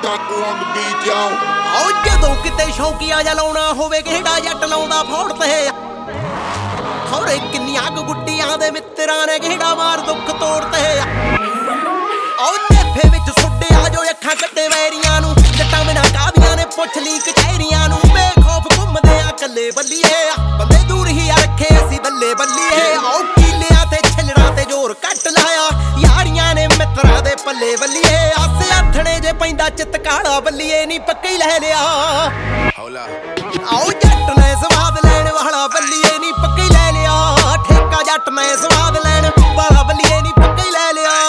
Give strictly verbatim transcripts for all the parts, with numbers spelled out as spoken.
Taco on the beat, yo. ਆਓ ਜਦੋਂ ਕਿਤੇ ਸ਼ੌਕੀਆ ਜਾ ਲਾਉਣਾ ਹੋਵੇ ਕਿਹੜਾ ਜੱਟ ਲਾਉਂਦਾ ਫੋੜ ਤੇ ਖੌਰੇ ਕਿੰਨੀਆਂ ਕੁ ਗੁੱਟੀਆਂ ਦੇ ਮਿੱਤਰਾਂ ਨੇ ਕਿਹੜਾ ਮਾਰ ਦੁੱਖ ਤੋੜ ਤੇ ਆਓ ਨੇਫੇ ਵਿੱਚ ਸੁੱਡੇ ਆ ਜੋ ਅੱਖਾਂ ਕੱਢੇ ਵੈਰੀਆਂ ਨੂੰ ਜੱਟਾਂ ਬਿਨਾਂ ਕਾਦੀਆਂ ਨੇ ਪੁੱਛ ਲਈ ਕਚਹਿਰੀਆਂ ਨੂੰ ਬੇਖੌਫ ਘੁੰਮਦੇ ਆ ਕੱਲੇ ਬੱਲੀਏ ਬੰਦੇ ਦੂਰ ਹੀ ਆ ਰੱਖੇ ਅਸੀਂ ਬੱਲੇ ਬੱਲੀਏ ਆਓ ਕੀਲਿਆਂ ਤੇ ਛਿਲੜਾਂ ਤੇ ਜ਼ੋਰ ਕੱਟ ਲਾਇਆ ਯਾਰੀਆਂ ਨੇ ਮਿੱਤਰਾਂ ਦੇ ਪੱਲੇ ਬੱਲੀਏ ਆਸੇ ਆਥਣੇ ਜੇ ਪੈਂਦਾ ਚਿੱਤ ਕਾਲਾ ਬੱਲੀਏ ਨਹੀਂ ਪੱਕੇ ਹੀ ਲੈ ਲਿਆ ਆਓ ਜੱਟ ਨੇ ਸਵਾਦ ਲੈਣ ਵਾਲਾ ਬੱਲੀਏ ਨਹੀਂ ਪੱਕੇ ਹੀ ਲੈ ਲਿਆ ਠੇਕਾ ਜੱਟ ਨੇ ਸਵਾਦ ਲੈਣ ਵਾਲਾ ਬੱਲੀਏ ਨਹੀਂ ਪੱਕੇ ਹੀ ਲੈ ਲਿਆ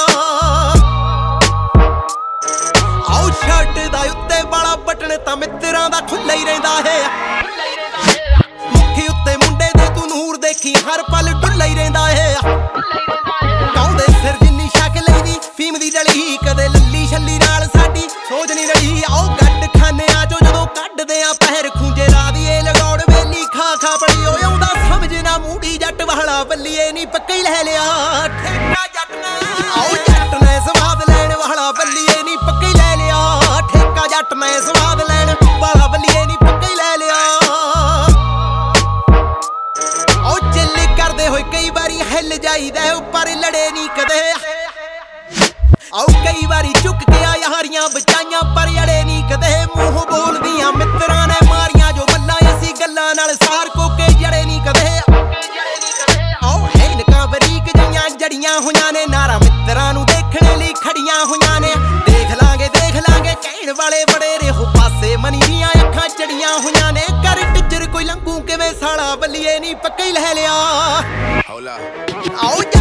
ਆਓ ਸ਼ਰਟ ਦਾ ਉੱਤੇ ਵਾਲਾ ਬਟਨ ਤਾਂ ਮਿੱਤਰਾਂ ਦਾ ਖੁੱਲ੍ਹਾ ਹੀ ਰਹਿੰਦਾ ਹੈ ਮੁੱਖੀ ਉੱਤੇ ਮੁੰਡੇ ਦੇ ਤੂੰ ਨੂਰ ਦੇਖੀ ਹਰ ਪਲ ਡੁੱਲਾ ਹੀ ਰਹਿੰਦਾ ਹੈ ਕਾਉਂਦੇ ਸਿਰ ਜਿੰਨੀ ਸ਼ਕਲ ਇਹਦੀ ਫੀਮ ਦੀ ਡਲੀ ਕਦੇ ਲੱਲੀ ਛੱਲੀ ਨਾਲ ਸਾਡੀ ਸੋਚ ਨਹੀਂ ਰਹੀ ਆਓ ਗੱਡ ਖਾਨਿਆਂ ਚੋਂ ਜਦੋਂ ਕੱਢਦੇ ਆ ਪਹਿਰ ਖੂੰਜੇ ਲਾ ਦੀਏ ਲਗੌੜ ਵੇਲੀ ਖਾ ਖਾ ਬੜੀ ਓਏ ਆਉਂਦਾ ਸਮਝ ਨਾ ਮੂੜੀ ਜੱਟ ਵਾਲਾ ਬੱਲੀਏ ਨਹੀਂ ਪੱਕੇ ਹੀ ਲੈ ਲਿਆ ਠੇਕਾ ਜੱਟ ਨੇ ਆਓ ਜੱਟ ਨੇ ਸਵਾਦ ਲੈਣ ਵਾਲਾ ਬੱਲੀਏ ਨਹੀਂ ਪੱਕੇ ਹੀ ਲੈ ਲਿਆ ਠੇਕਾ ਜੱਟ ਨੇ ਸਵਾਦ ਲੈਣ ਵਾਲਾ ਬੱਲੀਏ ਨਹੀਂ ਪੱਕੇ ਹੀ ਲੈ ਲਿਆ ਆਓ ਚਿੱਲੀ ਕਰਦੇ ਹੋਏ ਕਈ ਵਾਰੀ ਹਿੱਲ ਜਾਈਦਾ ਉੱਪਰ ਲੜੇ ਨਹੀਂ ਕਦੇ ਆਓ ਕਈ ਵਾਰੀ ਚੁੱਕ ਕੇ ਆ ਯਾਰੀਆਂ ਬਚਾਈਆਂ ਪਰ ਅੜੇ ਨਹੀਂ ਕਦੇ ਮੂੰਹ ਬੋਲਦੀਆਂ ਮਿੱਤਰਾਂ ਨੇ ਮਾਰੀਆਂ ਜੋ ਬੱਲਾਂ ਅਸੀਂ ਗੱਲਾਂ ਨਾਲ ਸਾਰ ਕੋਕੇ ਜੜੇ ਨਹੀਂ ਕਦੇ ਆਓ ਹੈਨਕਾਂ ਬਰੀਕ ਜੀਆਂ ਜੜੀਆਂ ਹੋਈਆਂ ਨੇ ਨਾਰਾ ਮਿੱਤਰਾਂ ਨੂੰ ਦੇਖਣ ਲਈ ਖੜੀਆਂ ਹੋਈਆਂ ਨੇ ਦੇਖ ਲਾਂਗੇ ਦੇਖ ਲਾਂਗੇ ਕਹਿਣ ਵਾਲੇ ਬੜੇ ਰਹੋ ਪਾਸੇ ਮਨੀ ਦੀਆਂ ਅੱਖਾਂ ਚੜੀਆਂ ਹੋਈਆਂ ਨੇ ਕਰ ਟਿੱਚਰ ਕੋਈ ਲੰਘੂ ਕਿਵੇਂ ਸਾਲਾ ਬੱਲੀਏ ਨਹੀਂ ਪੱਕੇ ਹੀ ਲੈ ਲਿਆ ਆਓ